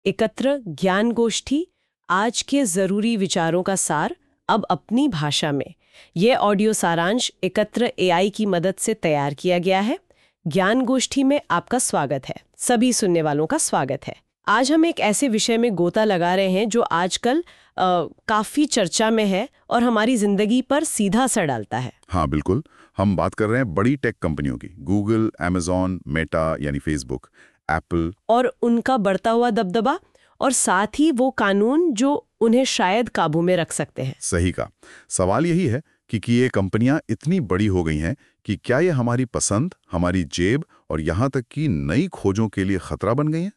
एकत्र ज्ञान गोष्ठी, आज के जरूरी विचारों का सार, अब अपनी भाषा में। ये ऑडियो सारांश एकत्र एआई की मदद से तैयार किया गया है। ज्ञान गोष्ठी में आपका स्वागत है। सभी सुनने वालों का स्वागत है। आज हम एक ऐसे विषय में गोता लगा रहे हैं जो आजकल काफी चर्चा में है और हमारी जिंदगी पर सीधा असर डालता है। हाँ बिल्कुल, हम बात कर रहे हैं बड़ी टेक कंपनियों की, गूगल, अमेजॉन, मेटा यानी फेसबुक, एप्पल, और उनका बढ़ता हुआ दबदबा, और साथ ही वो कानून जो उन्हें शायद काबू में रख सकते हैं। सही का सवाल यही है कि ये कंपनियां इतनी बड़ी हो गई हैं कि क्या ये हमारी पसंद, हमारी जेब और यहाँ तक कि नई खोजों के लिए खतरा बन गई हैं?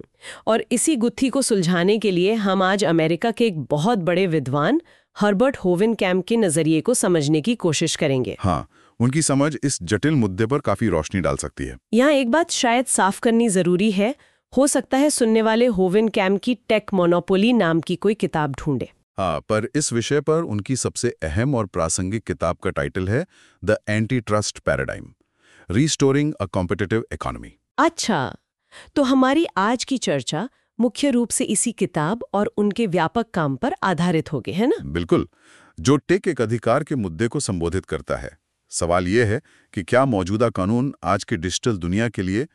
और इसी गुत्थी को सुलझाने के लिए हम आज अमेरिका के एक बहुत बड़े विद्वान हर्बर्ट होवेनकैम्प के नजरिए को समझने की कोशिश करेंगे। हाँ, उनकी समझ इस जटिल मुद्दे पर काफी रोशनी डाल सकती है। यहाँ एक बात शायद साफ करनी जरूरी है। हो सकता है सुनने वाले होवेनकैम्प की टेक मोनोपोली नाम की कोई किताब ढूंढे। हाँ, पर इस विषय पर उनकी सबसे अहम और प्रासंगिक किताब का टाइटल है the antitrust paradigm, restoring a competitive economy. अच्छा, तो हमारी आज की चर्चा मुख्य रूप से इसी किताब और उनके व्यापक काम पर आधारित होगी, है ना? बिल्कुल, जो टेक एक अधिकार के मुद्दे को संबोधित करता है। सवाल यह है कि क्या मौजूदा कानून आज की डिजिटल दुनिया के लिए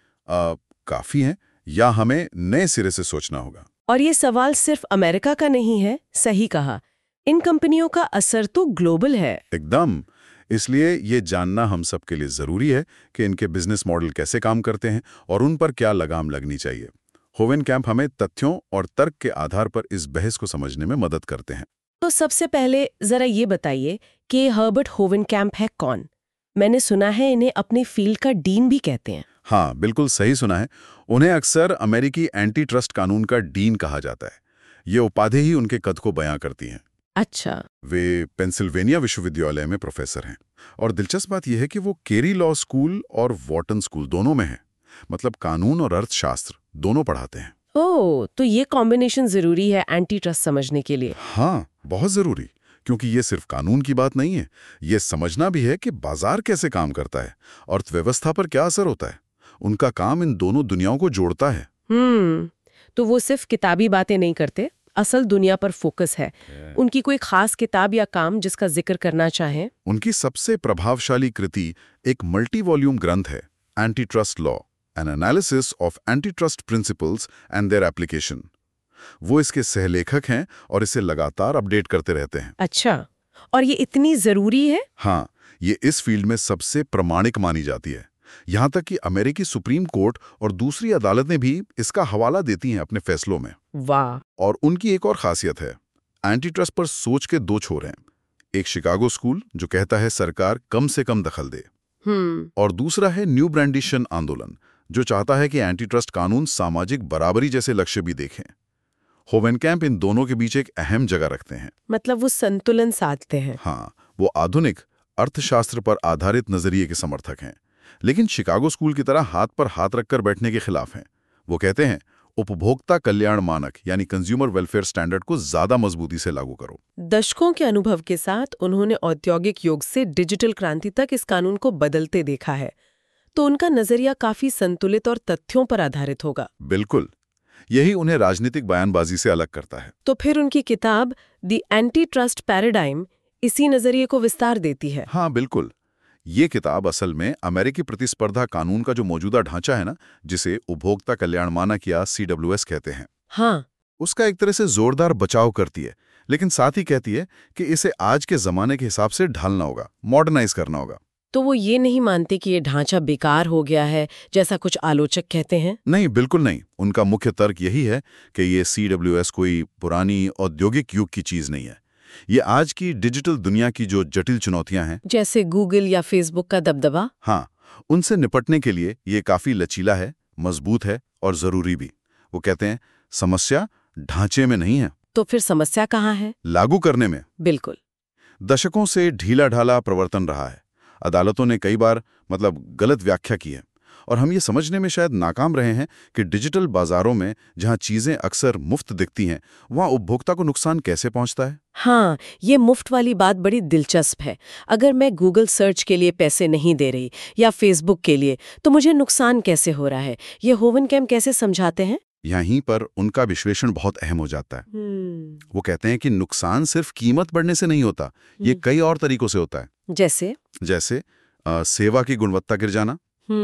काफी हैं या हमें नए सिरे से सोचना होगा। और ये सवाल सिर्फ अमेरिका का नहीं है, सही कहा। इन कंपनियों का असर तो ग्लोबल है। एकदम। इसलिए ये जानना हम सब के लिए जरूरी है कि इनके बिजनेस मॉडल कैसे काम करते हैं और उन पर क्या लगाम लगनी चाहिए। होवेनकैम्प हमें तथ्यों और तर्क के आधार पर इस बहस को समझने में मदद करते हैं। तो सबसे पहले जरा ये बताइए कि हर्बर्ट होवेनकैम्प है कौन? मैंने सुना है इन्हें अपनी फील्ड का डीन भी कहते हैं। हाँ, बिल्कुल सही सुना है। उन्हें अक्सर अमेरिकी एंटी ट्रस्ट कानून का डीन कहा जाता है। ये उपाधि ही उनके कद को बयां करती हैं। अच्छा। वे पेंसिल्वेनिया विश्वविद्यालय में प्रोफेसर हैं और दिलचस्प बात यह है कि वो केरी लॉ स्कूल और वॉर्टन स्कूल दोनों में हैं। मतलब कानून और अर्थशास्त्र दोनों पढ़ाते हैं। ओह, तो ये कॉम्बिनेशन जरूरी है एंटी ट्रस्ट समझने के लिए। हाँ, बहुत जरूरी, क्योंकि ये सिर्फ कानून की बात नहीं है। ये समझना भी है कि बाजार कैसे काम करता है, अर्थव्यवस्था पर क्या असर होता है। उनका काम इन दोनों दुनियाओं को जोड़ता है। तो वो सिर्फ किताबी बातें नहीं करते, असल दुनिया पर फोकस है। उनकी कोई खास किताब या काम जिसका जिक्र करना चाहें? उनकी सबसे प्रभावशाली कृति एक मल्टी वॉल्यूम ग्रंथ है, antitrust law, an analysis of antitrust principles and their application. वो इसके सहलेखक हैं और इसे लगातार अपडेट करते रहते हैं। अच्छा, और ये इतनी जरूरी है? हाँ, ये इस फील्ड में सबसे प्रामाणिक मानी जाती है। यहाँ तक कि अमेरिकी सुप्रीम कोर्ट और दूसरी अदालतें भी इसका हवाला देती हैं अपने फैसलों में। वाह। और उनकी एक और खासियत है, एंटी ट्रस्ट पर सोच के दो छोर हैं। एक शिकागो स्कूल जो कहता है सरकार कम से कम दखल दे, और दूसरा है न्यू ब्रांडिशन आंदोलन जो चाहता है कि एंटी ट्रस्ट कानून सामाजिक बराबरी जैसे लक्ष्य भी देखें। होवेनकैम्प इन दोनों के बीच एक अहम जगह रखते हैं। मतलब वो संतुलन साधते हैं। हाँ, वो आधुनिक अर्थशास्त्र पर आधारित नजरिए के समर्थक हैं, लेकिन शिकागो स्कूल की तरह हाथ पर हाथ रखकर बैठने के खिलाफ हैं। वो कहते हैं उपभोक्ता कल्याण मानक यानी कंज्यूमर वेलफेयर स्टैंडर्ड को ज्यादा मजबूती से लागू करो। दशकों के अनुभव के साथ उन्होंने औद्योगिक युग से डिजिटल क्रांति तक इस कानून को बदलते देखा है, तो उनका नजरिया काफी संतुलित और तथ्यों पर आधारित होगा। बिल्कुल, यही उन्हें राजनीतिक बयानबाजी से अलग करता है। तो फिर उनकी किताब द एंटी ट्रस्ट पैराडाइम इसी नजरिए को विस्तार देती है। हाँ बिल्कुल, ये किताब असल में अमेरिकी प्रतिस्पर्धा कानून का जो मौजूदा ढांचा है ना, जिसे उपभोक्ता कल्याण मानक या CWS कहते हैं, हाँ, उसका एक तरह से जोरदार बचाव करती है, लेकिन साथ ही कहती है कि इसे आज के जमाने के हिसाब से ढालना होगा, मॉडर्नाइज करना होगा। तो वो ये नहीं मानते कि ये ढांचा बेकार हो गया है जैसा कुछ आलोचक कहते हैं? नहीं, बिल्कुल नहीं। उनका मुख्य तर्क यही है कि ये CWS कोई पुरानी औद्योगिक युग की चीज नहीं है। ये आज की डिजिटल दुनिया की जो जटिल चुनौतियां हैं, जैसे गूगल या फेसबुक का दबदबा, हाँ, उनसे निपटने के लिए ये काफी लचीला है, मजबूत है और जरूरी भी। वो कहते हैं समस्या ढांचे में नहीं है। तो फिर समस्या कहाँ है? लागू करने में। बिल्कुल। दशकों से ढीला ढाला प्रवर्तन रहा है। अदालतों ने कई बार गलत व्याख्या की है और हम ये समझने में शायद नाकाम रहे हैं कि डिजिटल बाजारों में जहां चीजें अक्सर मुफ्त दिखती हैं, वहां उपभोक्ता को नुकसान कैसे पहुंचता है। हाँ, ये मुफ्त वाली बात बड़ी दिलचस्प है। अगर मैं गूगल सर्च के लिए पैसे नहीं दे रही या फेसबुक के लिए, तो मुझे नुकसान कैसे हो रहा है? ये होवेनकैम्प कैसे समझाते हैं? यहीं पर उनका विश्लेषण बहुत अहम हो जाता है। वो कहते हैं कि नुकसान सिर्फ कीमत बढ़ने से नहीं होता, ये कई और तरीकों से होता है। जैसे सेवा की गुणवत्ता गिर जाना।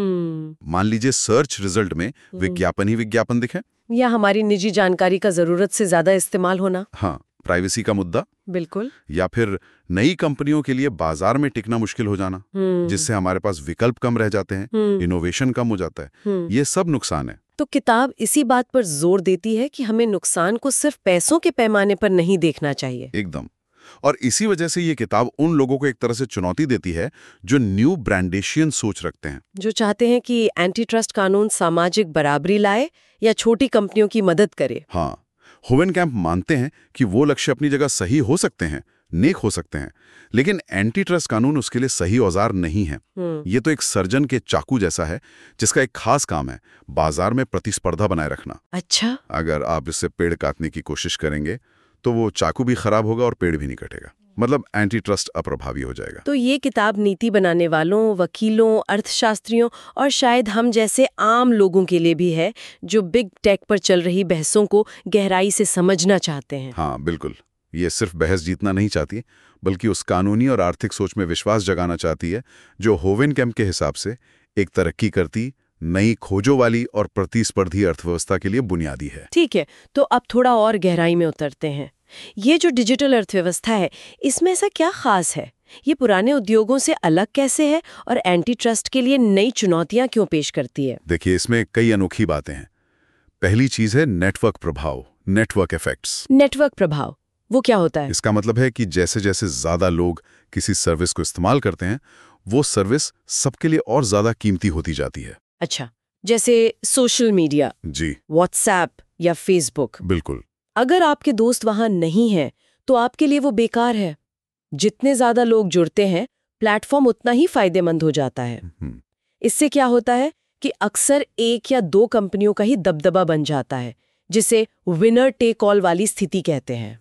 मान लीजिए सर्च रिजल्ट में विज्ञापन ही विज्ञापन दिखे, या हमारी निजी जानकारी का जरूरत से ज्यादा इस्तेमाल होना। हाँ, प्राइवेसी का मुद्दा। बिल्कुल। या फिर नई कंपनियों के लिए बाजार में टिकना मुश्किल हो जाना, जिससे हमारे पास विकल्प कम रह जाते हैं, इनोवेशन कम हो जाता है। ये सब नुकसान है। तो किताब इसी बात पर जोर देती है कि हमें नुकसान को सिर्फ पैसों के पैमाने पर नहीं देखना चाहिए। एकदम। और इसी वजह से ये किताब उन लोगों को एक तरह से चुनौती देती है जो न्यू ब्रांडेशियन सोच रखते हैं, जो चाहते हैं कि एंटी ट्रस्ट कानून सामाजिक बराबरी लाए या छोटी कंपनियों की मदद करे। हाँ, होवेनकैम्प मानते हैं कि वो लक्ष्य अपनी जगह सही हो सकते हैं, नेक हो सकते हैं, लेकिन एंटी ट्रस्ट कानून उसके लिए सही औजार नहीं है। ये तो एक सर्जन के चाकू जैसा है जिसका एक खास काम है बाजार में प्रतिस्पर्धा बनाए रखना। अच्छा। अगर आप इससे पेड़ काटने की कोशिश करेंगे तो वो चाकू भी खराब होगा और पेड़ भी नहीं कटेगा, मतलब एंटी ट्रस्ट अप्रभावी हो जाएगा। तो ये किताब नीति बनाने वालों, वकीलों, अर्थशास्त्रियों और शायद हम जैसे आम लोगों के लिए भी है जो बिग टेक पर चल रही बहसों को गहराई से समझना चाहते हैं। हाँ बिल्कुल, ये सिर्फ बहस जीतना नहीं चाहती, बल्कि उस कानूनी और आर्थिक सोच में विश्वास जगाना चाहती है जो होवेनकैम्प के हिसाब से एक तरक्की करती, नई खोजों वाली और प्रतिस्पर्धी अर्थव्यवस्था के लिए बुनियादी है। ठीक है, तो अब थोड़ा और गहराई में उतरते हैं। ये जो डिजिटल अर्थव्यवस्था है, इसमें ऐसा क्या खास है? ये पुराने उद्योगों से अलग कैसे है और एंटी ट्रस्ट के लिए नई चुनौतियां क्यों पेश करती है? देखिए, इसमें कई अनोखी बातें हैं। पहली चीज है नेटवर्क प्रभाव, नेटवर्क इफेक्ट्स। नेटवर्क प्रभाव, वो क्या होता है? इसका मतलब है कि जैसे जैसे ज्यादा लोग किसी सर्विस को इस्तेमाल करते हैं, वो सर्विस सबके लिए और ज्यादा कीमती होती जाती है। अच्छा, जैसे सोशल मीडिया, जी, व्हाट्सएप या फेसबुक। बिल्कुल। अगर आपके दोस्त वहां नहीं हैं, तो आपके लिए वो बेकार है। जितने ज्यादा लोग जुड़ते हैं, प्लेटफॉर्म उतना ही फायदेमंद हो जाता है। इससे क्या होता है कि अक्सर एक या दो कंपनियों का ही दबदबा बन जाता है, जिसे विनर टेक ऑल वाली स्थिति कहते हैं।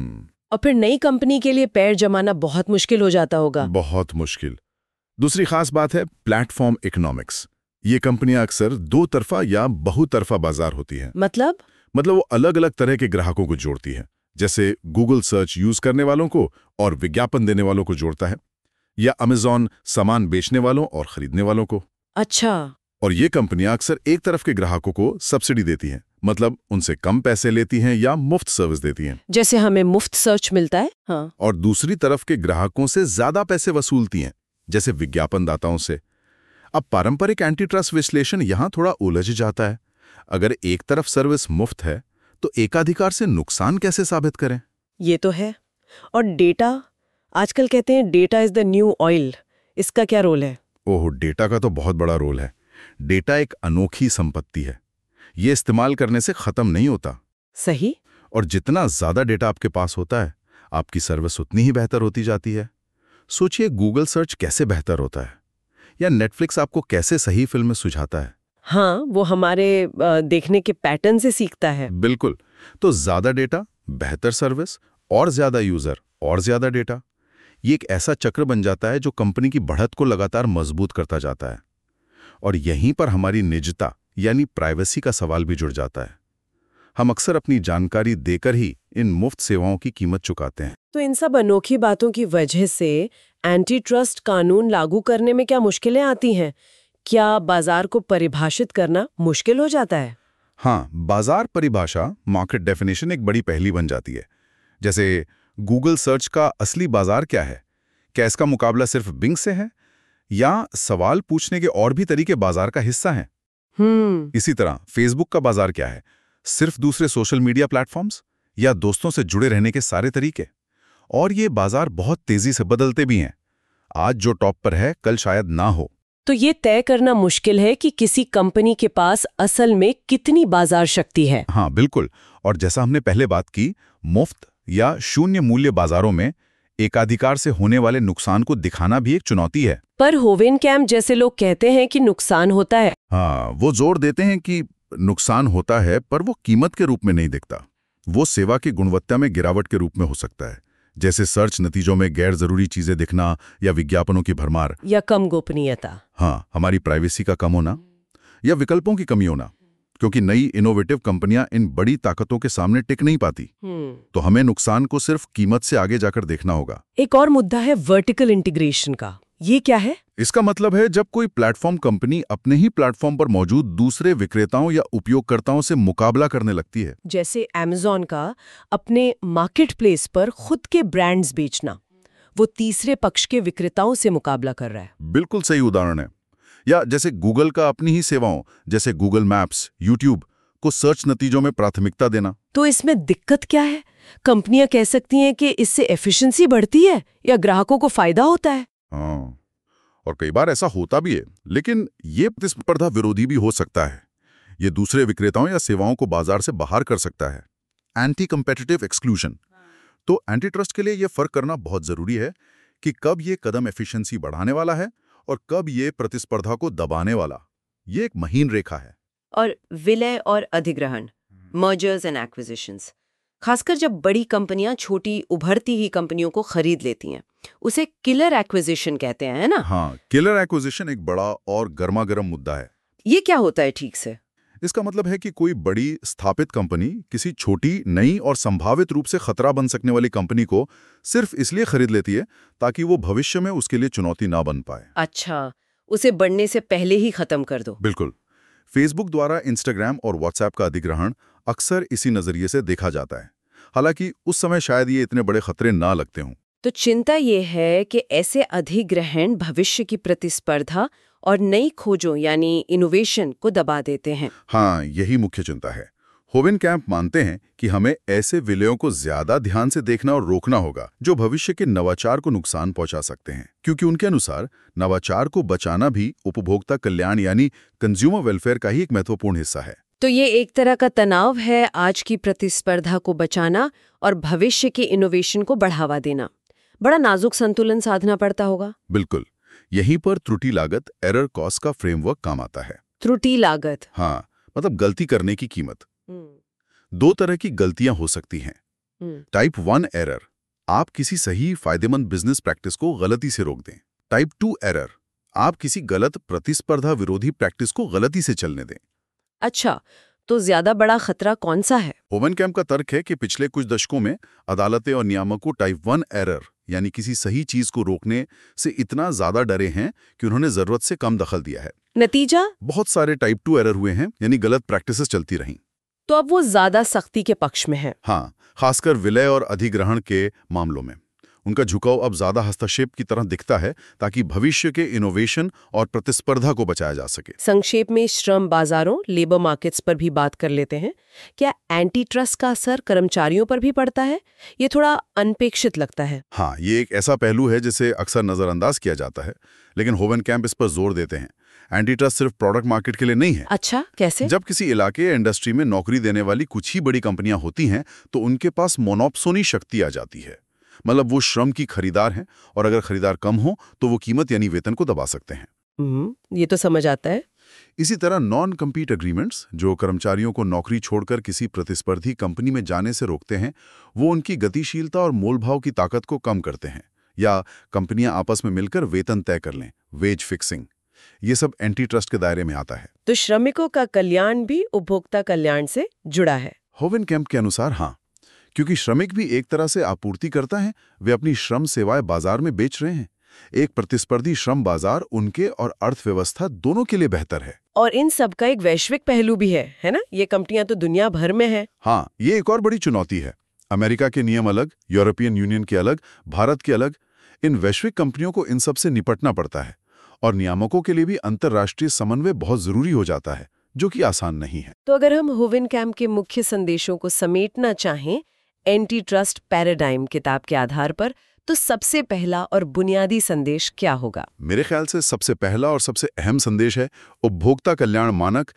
और फिर नई कंपनी के लिए पैर जमाना बहुत मुश्किल हो जाता होगा। बहुत मुश्किल। दूसरी खास बात है प्लेटफॉर्म इकोनॉमिक्स। ये कंपनियां अक्सर दो तरफा या बहुतरफा बाजार होती हैं। मतलब वो अलग अलग तरह के ग्राहकों को जोड़ती है, जैसे गूगल सर्च यूज करने वालों को और विज्ञापन देने वालों को जोड़ता है, या अमेज़न सामान बेचने वालों और खरीदने वालों को। अच्छा। और ये कंपनियां अक्सर एक तरफ के ग्राहकों को सब्सिडी देती हैं, मतलब उनसे कम पैसे लेती हैं या मुफ्त सर्विस देती हैं, जैसे हमें मुफ्त सर्च मिलता है। हाँ। और दूसरी तरफ के ग्राहकों से ज्यादा पैसे वसूलती हैं, जैसे विज्ञापन दाताओं से। अब पारंपरिक एंटी ट्रस्ट विश्लेषण यहां थोड़ा उलझ जाता है। अगर एक तरफ सर्विस मुफ्त है तो एकाधिकार से नुकसान कैसे साबित करें? ये तो है। और डेटा, आजकल कहते हैं data is the new oil, इसका क्या रोल है? ओह, डेटा का तो बहुत बड़ा रोल है। डेटा एक अनोखी संपत्ति है, ये इस्तेमाल करने से खत्म नहीं होता। सही। और जितना ज्यादा डेटा आपके पास होता है, आपकी सर्विस उतनी ही बेहतर होती जाती है। सोचिए, गूगल सर्च कैसे बेहतर होता है, या नेटफ्लिक्स आपको कैसे सही फिल्में सुझाता है। हाँ, वो हमारे देखने के पैटर्न से सीखता है। बिल्कुल। तो ज्यादा डेटा, बेहतर सर्विस, और ज्यादा यूजर और ज्यादा डेटा, ये एक ऐसा चक्र बन जाता है जो कंपनी की बढ़त को लगातार मजबूत करता जाता है। और यहीं पर हमारी निजता यानी प्राइवेसी का सवाल भी जुड़ जाता है। हम अक्सर अपनी जानकारी देकर ही इन मुफ्त सेवाओं की कीमत चुकाते हैं। तो इन सब अनोखी बातों की वजह से एंटी ट्रस्ट कानून लागू करने में क्या मुश्किलें आती हैं? क्या बाजार को परिभाषित करना मुश्किल हो जाता है? हाँ, बाजार परिभाषा, मार्केट डेफिनेशन एक बड़ी पहेली बन जाती है। जैसे गूगल सर्च का असली बाजार क्या है? क्या इसका मुकाबला सिर्फ बिंग से है, या सवाल पूछने के और भी तरीके बाजार का हिस्सा हैं? इसी तरह फेसबुक का बाजार क्या है? सिर्फ दूसरे सोशल मीडिया प्लेटफॉर्म्स, या दोस्तों से जुड़े रहने के सारे तरीके? और ये बाजार बहुत तेजी से बदलते भी हैं। आज जो टॉप पर है, कल शायद ना हो। तो ये तय करना मुश्किल है कि किसी कंपनी के पास असल में कितनी बाजार शक्ति है। हाँ बिल्कुल। और जैसा हमने पहले बात की, मुफ्त या शून्य मूल्य बाजारों में एकाधिकार से होने वाले नुकसान को दिखाना भी एक चुनौती है। पर होवेनकैम्प जैसे लोग कहते हैं कि नुकसान होता है। हाँ, वो जोर देते हैं कि नुकसान होता है, पर वो कीमत के रूप में नहीं दिखता। वो सेवा की गुणवत्ता में गिरावट के रूप में हो सकता है, जैसे सर्च नतीजों में गैर जरूरी चीजें दिखना, या विज्ञापनों की भरमार, या कम गोपनीयता। हाँ, हमारी प्राइवेसी का कम होना, या विकल्पों की कमी होना। क्योंकि नई इनोवेटिव कंपनियां इन बड़ी ताकतों के सामने टिक नहीं पाती। तो हमें नुकसान को सिर्फ कीमत से आगे जाकर देखना होगा। एक और मुद्दा है वर्टिकल इंटीग्रेशन का। ये क्या है? इसका मतलब है जब कोई प्लेटफॉर्म कंपनी अपने ही प्लेटफॉर्म पर मौजूद दूसरे विक्रेताओं या उपयोगकर्ताओं से मुकाबला करने लगती है। जैसे Amazon का अपने मार्केट प्लेस पर खुद के ब्रांड्स बेचना, वो तीसरे पक्ष के विक्रेताओं से मुकाबला कर रहा है। बिल्कुल सही उदाहरण है। या जैसे गूगल का अपनी ही सेवाओं जैसे गूगल मैप्स, यूट्यूब को सर्च नतीजों में प्राथमिकता देना। तो इसमें दिक्कत क्या है? कंपनियां कह सकती हैं कि इससे एफिशिएंसी बढ़ती है या ग्राहकों को फायदा होता है। हाँ, और कई बार ऐसा होता भी है, लेकिन ये प्रतिस्पर्धा विरोधी भी हो सकता है। ये दूसरे विक्रेताओं या सेवाओं को बाजार से बाहर कर सकता है। Anticompetitive exclusion. तो एंटी ट्रस्ट के लिए ये फर्क करना बहुत जरूरी है कि कब ये कदम एफिशिएंसी बढ़ाने वाला है और कब ये प्रतिस्पर्धा को दबाने वाला। ये एक महीन रेखा है। और विलय और अधिग्रहण, मर्जर्स एंड एक्विजिशंस, खासकर जब बड़ी कंपनियां छोटी उभरती ही कंपनियों को खरीद लेती हैं, उसे किलर एक्विजिशन कहते हैं, है ना? हाँ, किलर एक्विजिशन एक बड़ा और गर्मागर्म मुद्दा है। ये क्या होता है ठीक से? इसका मतलब है कि कोई बड़ी स्थापित कंपनी किसी छोटी, नई और संभावित रूप से खतरा बन सकने वाली कंपनी को सिर्फ इसलिए खरीद लेती है ताकि वो भविष्य में उसके लिए चुनौती ना बन पाए। अच्छा, उसे बढ़ने से पहले ही खत्म कर दो। बिल्कुल। फेसबुक द्वारा इंस्टाग्राम और व्हाट्सएप का अधिग्रहण अक्सर इसी नजरिए से देखा जाता है। हालांकि उस समय शायद ये इतने बड़े खतरे ना लगते हों। तो चिंता ये है कि ऐसे अधिग्रहण भविष्य की प्रतिस्पर्धा और नई खोजों यानी इनोवेशन को दबा देते हैं। हाँ, यही मुख्य चिंता है। होवेनकैम्प मानते हैं कि हमें ऐसे विलयों को ज्यादा ध्यान से देखना और रोकना होगा जो भविष्य के नवाचार को नुकसान पहुंचा सकते हैं, क्योंकि उनके अनुसार नवाचार को बचाना भी उपभोक्ता कल्याण यानी कंज्यूमर वेलफेयर का ही एक महत्वपूर्ण हिस्सा है। तो ये एक तरह का तनाव है, आज की प्रतिस्पर्धा को बचाना और भविष्य के इनोवेशन को बढ़ावा देना। बड़ा नाजुक संतुलन साधना पड़ता होगा। बिल्कुल। यहीं पर त्रुटि लागत एरर कॉस्ट का फ्रेमवर्क काम आता है। त्रुटि लागत? हाँ, मतलब गलती करने की कीमत। दो तरह की गलतियां हो सकती हैं। टाइप 1 एरर, आप किसी सही फायदेमंद बिजनेस प्रैक्टिस को गलती से रोक दें। टाइप 2 एरर, आप किसी गलत प्रतिस्पर्धा विरोधी प्रैक्टिस को गलती से चलने दें। अच्छा, तो ज्यादा बड़ा खतरा कौन सा है? होवेनकैम्प का तर्क है कि पिछले कुछ दशकों में अदालतें और नियामकों टाइप 1 एरर यानी किसी सही चीज को रोकने से इतना ज्यादा डरे हैं कि उन्होंने जरूरत से कम दखल दिया है। नतीजा? बहुत सारे टाइप 2 एरर हुए हैं, यानी गलत प्रैक्टिसेस चलती रहीं। तो अब वो ज्यादा सख्ती के पक्ष में है। हाँ, खासकर विलय और अधिग्रहण के मामलों में उनका झुकाव अब ज्यादा हस्तक्षेप की तरह दिखता है ताकि भविष्य के इनोवेशन और प्रतिस्पर्धा को बचाया जा सके। संक्षेप में श्रम बाजारों, लेबर मार्केट्स पर भी बात कर लेते हैं। क्या एंटी ट्रस्ट का असर कर्मचारियों पर भी पड़ता है? ये थोड़ा अनपेक्षित लगता है। हाँ, ये एक ऐसा पहलू है जिसे अक्सर नजरअंदाज किया जाता है, लेकिन होवेनकैम्प इस पर जोर देते हैं। एंटी ट्रस्ट सिर्फ प्रोडक्ट मार्केट के लिए नहीं है। अच्छा, कैसे? जब किसी इलाके या इंडस्ट्री में नौकरी देने वाली कुछ ही बड़ी कंपनियां होती हैं तो उनके पास मोनोपोली शक्ति आ जाती है। मतलब वो श्रम की खरीदार हैं और अगर खरीदार कम हो तो वो कीमत यानी वेतन को दबा सकते हैं। ये तो समझ आता है। इसी तरह नॉन कम्पीट एग्रीमेंट्स, जो कर्मचारियों को नौकरी छोड़कर किसी प्रतिस्पर्धी कंपनी में जाने से रोकते हैं, वो उनकी गतिशीलता और मोलभाव की ताकत को कम करते हैं। या कंपनियां आपस में मिलकर वेतन तय कर लें, वेज फिक्सिंग, ये सब एंटी ट्रस्ट के दायरे में आता है। तो श्रमिकों का कल्याण भी उपभोक्ता कल्याण से जुड़ा है। होवेनकैम्प के अनुसार हाँ, क्योंकि श्रमिक भी एक तरह से आपूर्ति करता है, वे अपनी श्रम सेवाएं बाजार में बेच रहे हैं। एक प्रतिस्पर्धी श्रम बाजार उनके और अर्थव्यवस्था दोनों के लिए बेहतर है। और इन सब का एक वैश्विक पहलू भी है ना? ये कंपनियां तो दुनिया भर में है। हाँ, ये एक और बड़ी चुनौती है। अमेरिका के नियम अलग, यूरोपियन यूनियन के अलग, भारत के अलग। इन वैश्विक कंपनियों को इन सब से निपटना पड़ता है और नियामकों के लिए भी अंतर्राष्ट्रीय समन्वय बहुत जरूरी हो जाता है, जो कि आसान नहीं है। तो अगर हम होवेनकैम्प के मुख्य संदेशों को समेटना चाहें एंटी ट्रस्ट पैराडाइम किताब के आधार पर, तो सबसे पहला और बुनियादी संदेश क्या होगा? मेरे ख्याल से सबसे पहला और सबसे अहम संदेश है, उपभोक्ता कल्याण मानक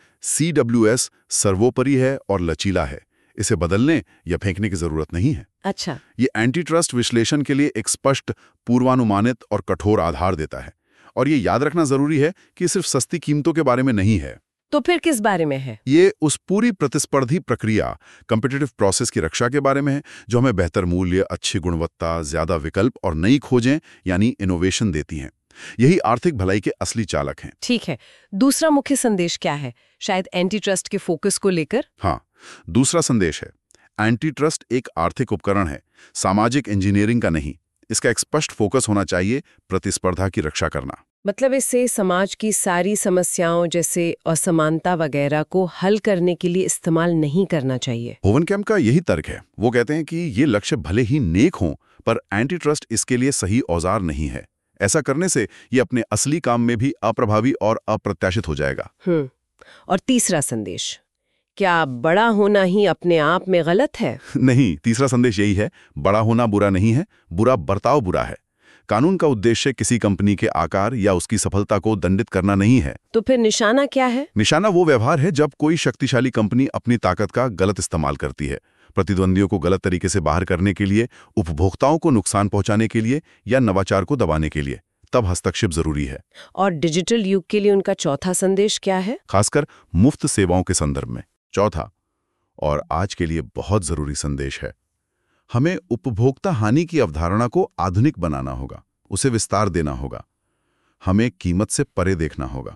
CWS सर्वोपरि है और लचीला है। इसे बदलने या फेंकने की जरूरत नहीं है। अच्छा, ये एंटी ट्रस्ट विश्लेषण के लिए एक स्पष्ट, पूर्वानुमानित और कठोर आधार देता है। और ये याद रखना जरूरी है कि सिर्फ सस्ती कीमतों के बारे में नहीं है। तो फिर किस बारे में है? ये उस पूरी प्रतिस्पर्धी प्रक्रिया, कॉम्पिटिटिव प्रोसेस की रक्षा के बारे में है, जो हमें बेहतर मूल्य, अच्छी गुणवत्ता, ज्यादा विकल्प और नई खोजें यानी इनोवेशन देती हैं। यही आर्थिक भलाई के असली चालक हैं। ठीक है, दूसरा मुख्य संदेश क्या है, शायद एंटी ट्रस्ट के फोकस को लेकर? हाँ, दूसरा संदेश है एंटी ट्रस्ट एक आर्थिक उपकरण है, सामाजिक इंजीनियरिंग का नहीं। इसका एक स्पष्ट फोकस होना चाहिए प्रतिस्पर्धा की रक्षा करना। मतलब इससे समाज की सारी समस्याओं जैसे असमानता वगैरह को हल करने के लिए इस्तेमाल नहीं करना चाहिए। होवनकैम्प का यही तर्क है। वो कहते हैं कि ये लक्ष्य भले ही नेक हों, पर एंटी ट्रस्ट इसके लिए सही औजार नहीं है। ऐसा करने से ये अपने असली काम में भी अप्रभावी और अप्रत्याशित हो जाएगा। और तीसरा संदेश, क्या बड़ा होना ही अपने आप में गलत है? नहीं, तीसरा संदेश यही है, बड़ा होना बुरा नहीं है, बुरा बर्ताव बुरा है। कानून का उद्देश्य किसी कंपनी के आकार या उसकी सफलता को दंडित करना नहीं है। तो फिर निशाना क्या है? निशाना वो व्यवहार है जब कोई शक्तिशाली कंपनी अपनी ताकत का गलत इस्तेमाल करती है, प्रतिद्वंदियों को गलत तरीके से बाहर करने के लिए, उपभोक्ताओं को नुकसान पहुंचाने के लिए या नवाचार को दबाने के लिए। तब हस्तक्षेप जरूरी है। और डिजिटल युग के लिए उनका चौथा संदेश क्या है? खासकर मुफ्त सेवाओं के संदर्भ में चौथा और आज के लिए बहुत जरूरी संदेश है, हमें उपभोक्ता हानि की अवधारणा को आधुनिक बनाना होगा, उसे विस्तार देना होगा। हमें कीमत से परे देखना होगा।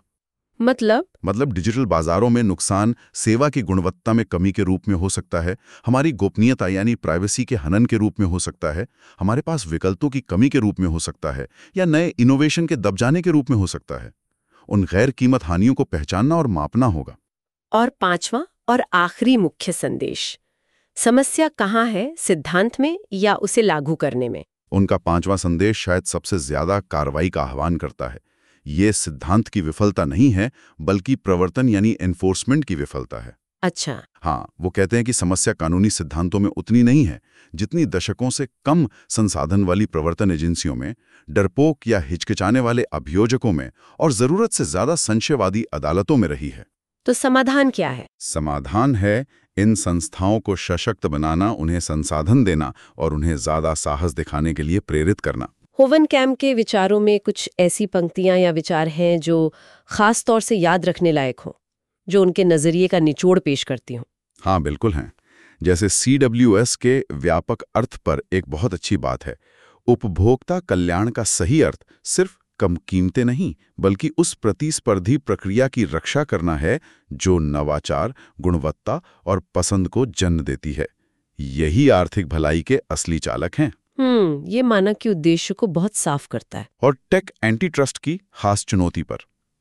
मतलब डिजिटल बाजारों में नुकसान सेवा की गुणवत्ता में कमी के रूप में हो सकता है, हमारी गोपनीयता यानी प्राइवेसी के हनन के रूप में हो सकता है, हमारे पास विकल्पों की कमी के रूप में हो सकता है, या नए इनोवेशन के दब जाने के रूप में हो सकता है। उन गैर कीमत हानियों को पहचानना और मापना होगा। और पांचवा और आखिरी मुख्य संदेश, समस्या कहाँ है, सिद्धांत में या उसे लागू करने में? उनका पांचवा संदेश शायद सबसे ज्यादा कार्रवाई का आह्वान करता है। ये सिद्धांत की विफलता नहीं है, बल्कि प्रवर्तन यानी एनफोर्समेंट की विफलता है। अच्छा। हाँ, वो कहते हैं कि समस्या कानूनी सिद्धांतों में उतनी नहीं है जितनी दशकों से कम संसाधन वाली प्रवर्तन एजेंसियों में, डरपोक या हिचकिचाने वाले अभियोजकों में और जरूरत से ज्यादा संशयवादी अदालतों में रही है। तो समाधान क्या है? समाधान है इन संस्थाओं को सशक्त बनाना, उन्हें संसाधन देना और उन्हें ज्यादा साहस दिखाने के लिए प्रेरित करना। होवनकैम्प के विचारों में कुछ ऐसी पंक्तियां या विचार हैं जो खास तौर से याद रखने लायक हों, जो उनके नजरिए का निचोड़ पेश करती हों? हाँ, बिल्कुल हैं। जैसे CWS के व्यापक अर्थ पर एक बहुत अच्छी बात है, उपभोक्ता कल्याण का सही अर्थ सिर्फ कम कीमतें नहीं, बल्कि उस प्रतिस्पर्धी प्रक्रिया की रक्षा करना है जो नवाचार, गुणवत्ता और पसंद को जन्म देती है। यही आर्थिक भलाई के असली चालक हैं। ये मानक के उद्देश्य को बहुत साफ करता है। और टेक एंटी ट्रस्ट की खास चुनौती पर,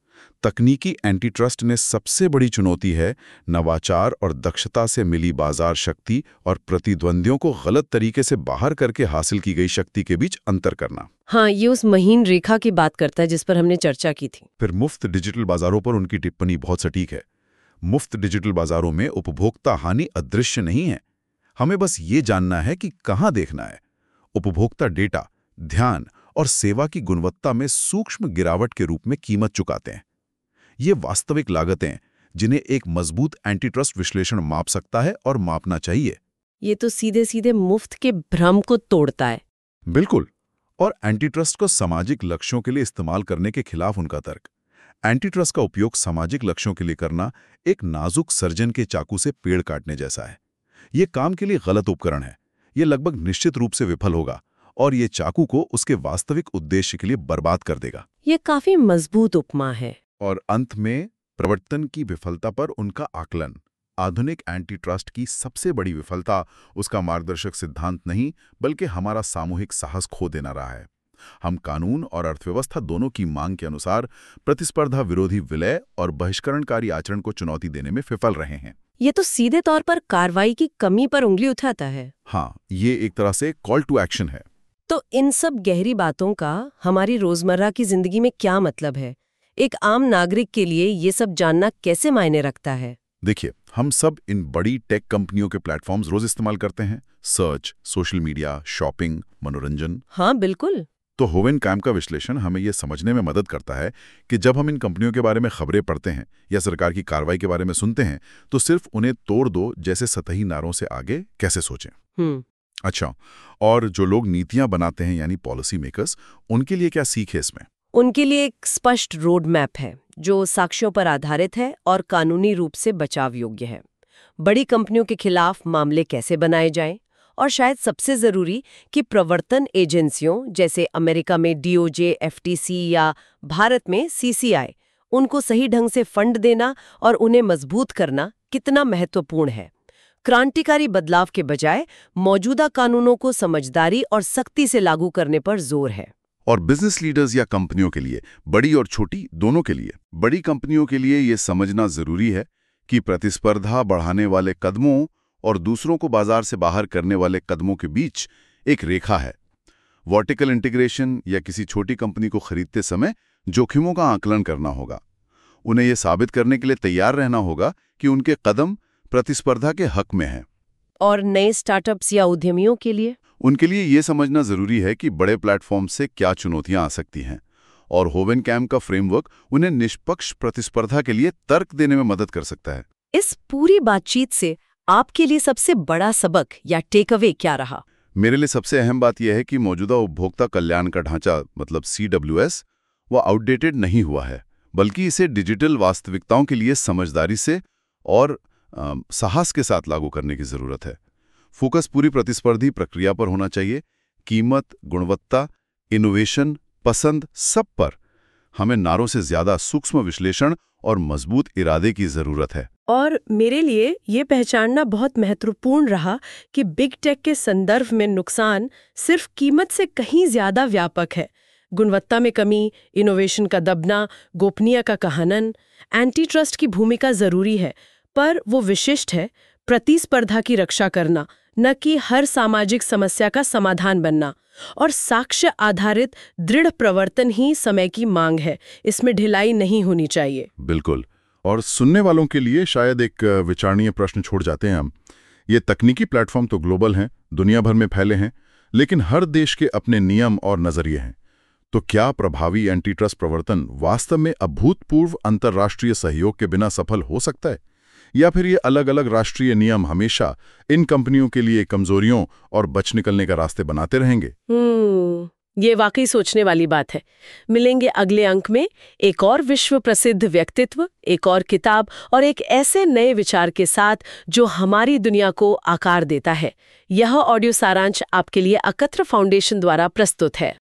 तकनीकी एंटी ट्रस्ट ने सबसे बड़ी चुनौती है नवाचार और दक्षता से मिली बाजार शक्ति और प्रतिद्वंदियों को गलत तरीके से बाहर करके हासिल की गई शक्ति के बीच अंतर करना। हाँ, ये उस महीन रेखा की बात करता है जिस पर हमने चर्चा की थी। फिर मुफ्त डिजिटल बाजारों पर उनकी टिप्पणी बहुत सटीक है। मुफ्त डिजिटल बाजारों में उपभोक्ता हानि अदृश्य नहीं है, हमें बस ये जानना है कि कहाँ देखना है। उपभोक्ता डेटा, ध्यान और सेवा की गुणवत्ता में सूक्ष्म गिरावट के रूप में कीमत चुकाते हैं। ये वास्तविक लागतें जिन्हें एक मजबूत एंटी ट्रस्ट विश्लेषण माप सकता है और मापना चाहिए। ये तो सीधे सीधे मुफ्त के भ्रम को तोड़ता है। बिल्कुल। और एंटी ट्रस्ट को सामाजिक लक्ष्यों के लिए इस्तेमाल करने के खिलाफ उनका तर्क, एंटी ट्रस्ट का उपयोग सामाजिक लक्ष्यों के लिए करना एक नाजुक सर्जन के चाकू से पेड़ काटने जैसा है। ये काम के लिए गलत उपकरण है, ये लगभग निश्चित रूप से विफल होगा और ये चाकू को उसके वास्तविक उद्देश्य के लिए बर्बाद कर देगा। ये काफी मजबूत उपमा है। और अंत में प्रवर्तन की विफलता पर उनका आकलन, आधुनिक एंटी ट्रस्ट की सबसे बड़ी विफलता उसका मार्गदर्शक सिद्धांत नहीं, बल्कि हमारा सामूहिक साहस खो देना रहा है। हम कानून और अर्थव्यवस्था दोनों की मांग के अनुसार प्रतिस्पर्धा विरोधी विलय और बहिष्करणकारी आचरण को चुनौती देने में विफल रहे हैं। ये तो सीधे तौर पर कार्रवाई की कमी पर उंगली उठाता है। हाँ, ये एक तरह से कॉल टू एक्शन है। तो इन सब गहरी बातों का हमारी रोजमर्रा की जिंदगी में क्या मतलब है? एक आम नागरिक के लिए ये सब जानना कैसे मायने रखता है? देखिए, हम सब इन बड़ी टेक कंपनियों के प्लेटफॉर्म्स रोज इस्तेमाल करते हैं, सर्च, सोशल मीडिया, शॉपिंग, मनोरंजन। हाँ, बिल्कुल। तो होवनकैम्प का विश्लेषण हमें यह समझने में मदद करता है कि जब हम इन कंपनियों के बारे में खबरें पढ़ते हैं या सरकार की कार्रवाई के बारे में सुनते हैं, तो सिर्फ उन्हें तोड़ दो जैसे सतही नारों से आगे कैसे सोचें। अच्छा, और जो लोग नीतियां बनाते हैं यानी पॉलिसी मेकर्स, उनके लिए क्या सीख है इसमें? उनके लिए एक स्पष्ट रोड मैप है जो साक्ष्यों पर आधारित है और कानूनी रूप से बचाव योग्य है। बड़ी कंपनियों के खिलाफ मामले कैसे बनाए जाएं और शायद सबसे जरूरी कि प्रवर्तन एजेंसियों जैसे अमेरिका में DOJ, FTC या भारत में CCI, उनको सही ढंग से फंड देना और उन्हें मजबूत करना कितना महत्वपूर्ण है। क्रांतिकारी बदलाव के बजाय मौजूदा कानूनों को समझदारी और सख्ती से लागू करने पर जोर है। और बिजनेस लीडर्स या कंपनियों के लिए, बड़ी और छोटी दोनों के लिए, बड़ी कंपनियों के लिए ये समझना जरूरी है कि प्रतिस्पर्धा बढ़ाने वाले कदमों और दूसरों को बाजार से बाहर करने वाले कदमों के बीच एक रेखा है। वर्टिकल इंटीग्रेशन या किसी छोटी कंपनी को खरीदते समय जोखिमों का आकलन करना होगा। उन्हें यह साबित करने के लिए तैयार रहना होगा कि उनके कदम प्रतिस्पर्धा के हक में हैं। और नए स्टार्टअप्स या उद्यमियों के लिए? उनके लिए यह समझना जरूरी है कि बड़े प्लेटफॉर्म से क्या चुनौतियां आ सकती हैं, और होवेनकैम्प का फ्रेमवर्क उन्हें निष्पक्ष प्रतिस्पर्धा के लिए तर्क देने में मदद कर सकता है। इस पूरी बातचीत से आपके लिए सबसे बड़ा सबक या टेक अवे क्या रहा? मेरे लिए सबसे अहम बात यह है कि मौजूदा उपभोक्ता कल्याण का ढांचा, मतलब CWS, वो आउटडेटेड नहीं हुआ है, बल्कि इसे डिजिटल वास्तविकताओं के लिए समझदारी से और साहस के साथ लागू करने की जरूरत है। फोकस पूरी प्रतिस्पर्धी प्रक्रिया पर होना चाहिए। कीमत, गुणवत्ता, इनोवेशन, पसंद, सब पर हमें नारों से ज्यादा सूक्ष्म विश्लेषण और मजबूत इरादे की जरूरत है। और मेरे लिए ये पहचानना बहुत महत्वपूर्ण रहा कि बिग टेक के संदर्भ में नुकसान सिर्फ कीमत से कहीं ज्यादा व्यापक है। गुणवत्ता में कमी, इनोवेशन का दबना, गोपनीयता का हनन, एंटी ट्रस्ट की भूमिका जरूरी है, पर वो विशिष्ट है प्रतिस्पर्धा की रक्षा करना, न कि हर सामाजिक समस्या का समाधान बनना। और साक्ष्य आधारित दृढ़ प्रवर्तन ही समय की मांग है, इसमें ढिलाई नहीं होनी चाहिए। बिल्कुल। और सुनने वालों के लिए शायद एक विचारणीय प्रश्न छोड़ जाते हैं हम। ये तकनीकी प्लेटफॉर्म तो ग्लोबल हैं, दुनिया भर में फैले हैं, लेकिन हर देश के अपने नियम और नजरिए हैं। तो क्या प्रभावी एंटी ट्रस्ट प्रवर्तन वास्तव में अभूतपूर्व अंतर्राष्ट्रीय सहयोग के बिना सफल हो सकता है, या फिर ये अलग अलग राष्ट्रीय नियम हमेशा इन कंपनियों के लिए कमजोरियों और बच निकलने का रास्ते बनाते रहेंगे? ये वाकई सोचने वाली बात है। मिलेंगे अगले अंक में एक और विश्व प्रसिद्ध व्यक्तित्व, एक और किताब और एक ऐसे नए विचार के साथ जो हमारी दुनिया को आकार देता है। यह ऑडियो सारांश आपके लिए अकत्र फाउंडेशन द्वारा प्रस्तुत है।